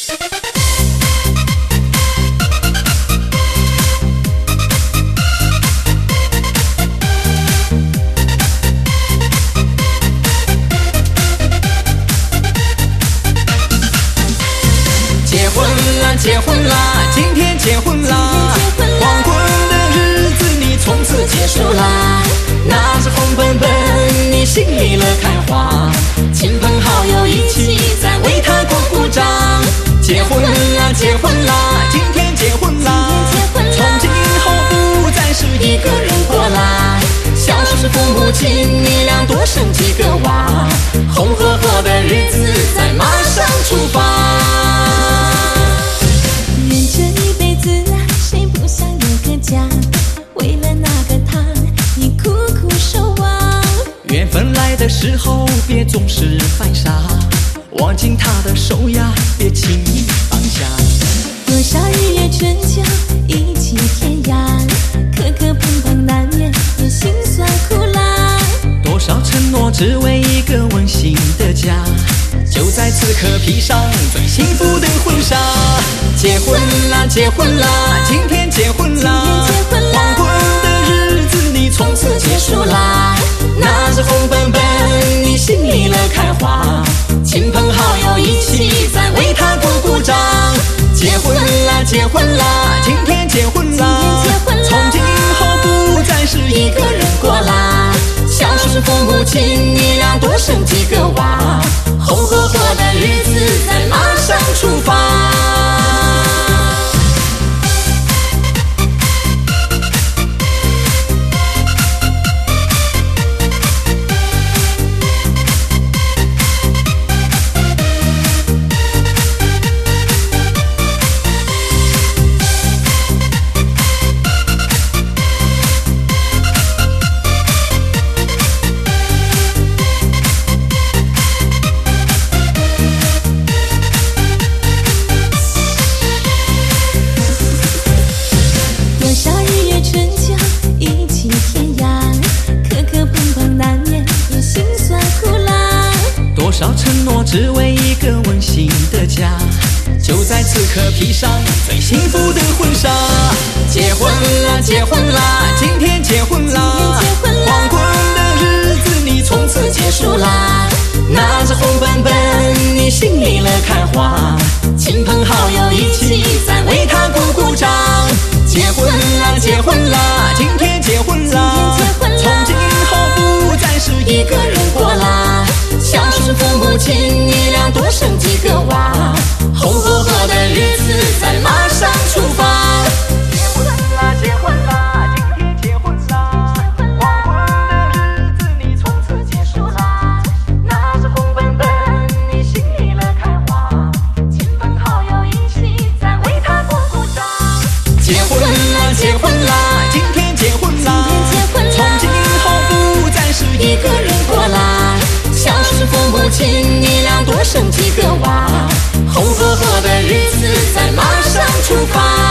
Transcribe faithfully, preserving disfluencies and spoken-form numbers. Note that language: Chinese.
结婚啦，结婚啦，今天结婚啦！黄昏的日子你从此结束啦，拿着红本本你心里乐开花，亲朋好友一起在为他鼓鼓掌。结婚啦，结婚啦，今天结婚啦！从今后不再是一个人过啦，像是父母亲你俩多生几个娃，红火火的日子在马上出发。 为了那个他，你苦苦守望。 缘分来的时候，别总是犯傻，握紧他的手呀，别轻易放下。 多少日夜春秋，一起天涯，磕磕碰碰难免有辛酸苦辣。 多少承诺只为一个温馨的家，就在此刻披上最幸福的婚纱。结婚啦，结婚啦，今天结婚啦！黄昏的日子你从此结束啦，拿着红本本你心里乐开花，亲朋好友一起在为他鼓鼓掌。结婚啦，结婚啦，今天结婚啦！从今后不再是一个人过啦，像是父母亲你俩多生几个娃，红火火的日子在马上出发。多少承诺只为一个温馨的家，就在此刻披上最幸福的婚纱。结婚啦，结婚啦，今天结婚啦！黄昏的日子你从此结束啦，拿着红本本你心里乐开花，亲朋好友一起在为他鼓鼓掌。结婚啦，结婚啦，今天结婚啦！从今后不再是一个人过啦，像是父母亲你俩多生几个娃，红火火的日子在马上出发。结婚啦，结婚啦，今天结婚啦！黄昏的日子你从此结束啦，拿着红本本你心里乐开花，亲朋好友一起在为他鼓鼓掌。结婚啦，结婚啦，今天结婚啦！从今后不再是一个人过啦，像是父母亲你俩多生几个娃，红火火的日子在马上出发。